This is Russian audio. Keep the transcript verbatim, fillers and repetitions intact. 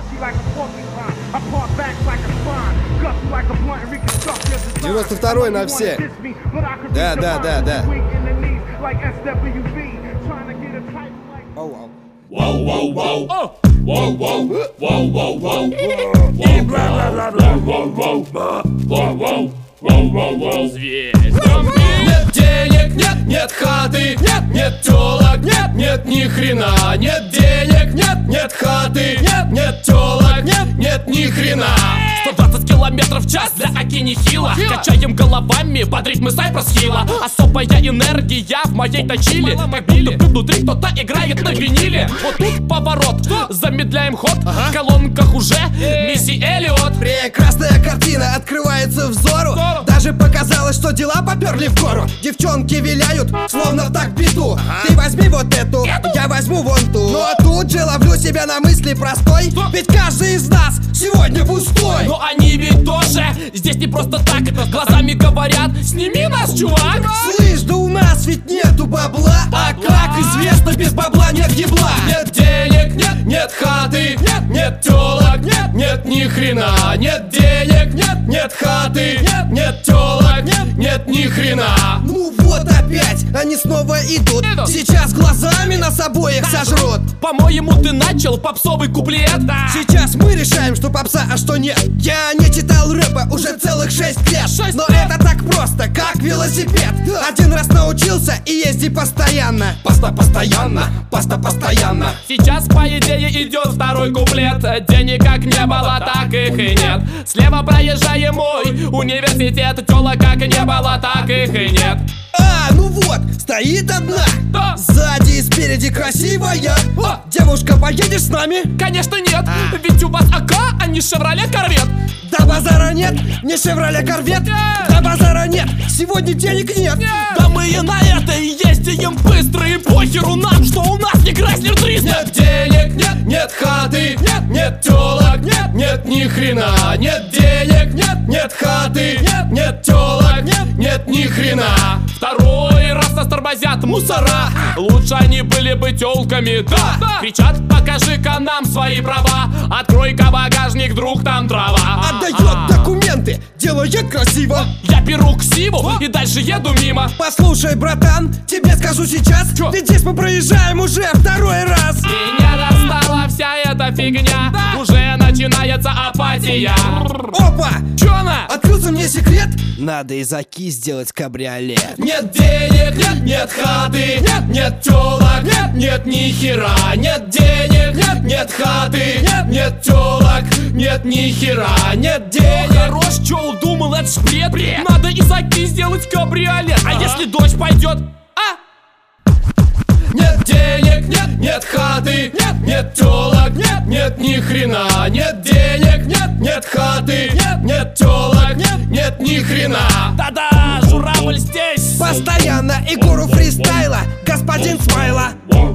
девяносто второй на все. Да, да, да, да. Оу, Воу, воу, воу, воу, воу, воу, воу, воу, и бла-бла-бла-бла, воу, воу, воу, воу, воу, зверь. Нет денег, нет, нет хаты, нет, нет тёлок, нет, нет ни хрена. Нет денег, нет, нет хаты, нет, нет тёлок, нет, нет ни хрена. сто двадцать километров в час для Аки нехило. Качаем головами, под ритмы Сайпрос Хилла. Особая энергия в моей точиле. Как будто внутри кто-то играет на виниле. Вот тут поворот, замедляем ход. В колонках уже Мисси Эллиот. Прекрасная картина открывается взору. Даже показалось, что дела поперли в гору. Девчонки виляют, словно в так беду. Ты возьми вот эту, я возьму вон ту. Ну а тут же ловлю себя на мысли простой. Ведь каждый из нас сегодня пустой. Но они ведь тоже здесь не просто так. Глазами говорят: сними нас, чувак. Слышь, да у нас ведь нету бабла. А как известно, без бабла нет ебла. Нет денег, нет, нет хаты, нет, нет тёлок, нет, нет ни хрена. Нет денег, нет, нет хаты, нет, нет тёлок, нет, нет ни хрена. Ну вот опять, они снова идут. Сейчас глазами нас обоих сожрут. По-моему, ты начал попсовый куплет. Сейчас мы решаем, что попса, а что нет. Я не читал рэпа уже целых шесть лет. Но это так просто, как велосипед. Один раз научился и езди постоянно. Паста постоянно, паста постоянно. Сейчас, по идее, идет второй куплет. Денег как не было, так их и нет. Слева проезжаем мой университет. Тёлок как не было, так их и нет. А, ну вот, стоит одна. Да. Сзади и спереди красивая. А. Девушка, поедешь с нами? Конечно нет, а. Ведь у вас АК, а не Шевроле Корвет. Да базара нет, не Шевроле Корвет. Да базара нет, сегодня денег нет. Нет. Да мы и на это и ездим быстро. И похеру нам, что у нас не Крайслер триста. Нет денег, нет, нет хаты, нет, нет тёлок, нет, нет ни хрена. Нет денег, нет, нет хаты, нет, нет тёлок, нет, нет ни хрена. Второй раз нас тормозят мусора. Лучше они были бы тёлками, да, да. Кричат: покажи-ка нам свои права. Открой-ка багажник, друг, там трава. Отдает документы, делает красиво. Я беру ксиву и дальше еду мимо. Послушай, братан, тебе скажу сейчас. Чё? Ведь здесь мы проезжаем уже второй раз. Меня достала вся эта фигня, да. Уже начинается апатия. Опа! Чё она? Открылся мне секрет. Надо из Аки сделать кабриолет. Нет денег, нет, нет хаты, нет, нет тёлок, нет, нет ни хера. Нет денег, нет, нет хаты, нет, нет тёлок, нет ни хера. Нет денег. Хорош, чё удумал, это ж бред. бред. Надо из Аки сделать кабриолет. А, а если дождь пойдет? А? Нет денег, нет, нет хаты, нет, нет тёлок, нет, нет ни хрена. Нет денег, нет, нет хаты, нет, нет тёлок, нет, нет ни хрена. Да-да, журавль здесь. Постоянно и гуру фристайла, господин Смайла.